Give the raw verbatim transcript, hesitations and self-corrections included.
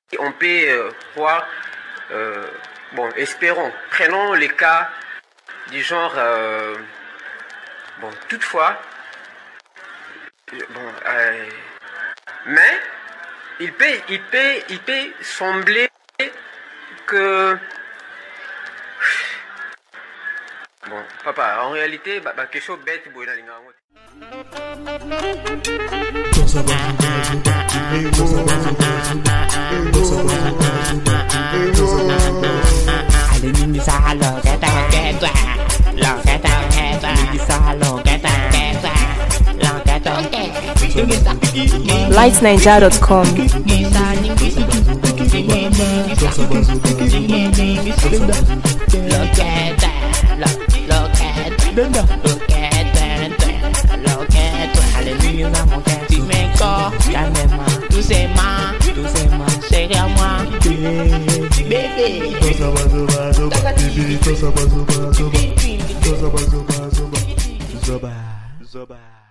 on peut euh, voir, euh, bon, espérons, prenons les cas du genre, euh, bon, toutefois, bon, euh, mais il peut, il peut, il peut sembler que, bon, papa, en réalité, bah, bah, quelque chose de bête, bon, il y a Allez, Nini, ça alors, qu'est-ce que t'as, qu'est-ce que t'as, qu'est-ce que t'as, Nini, ça alors, qu'est-ce que t'as, qu'est-ce que t'as, lights ninja dot com. Zoba, Zoba.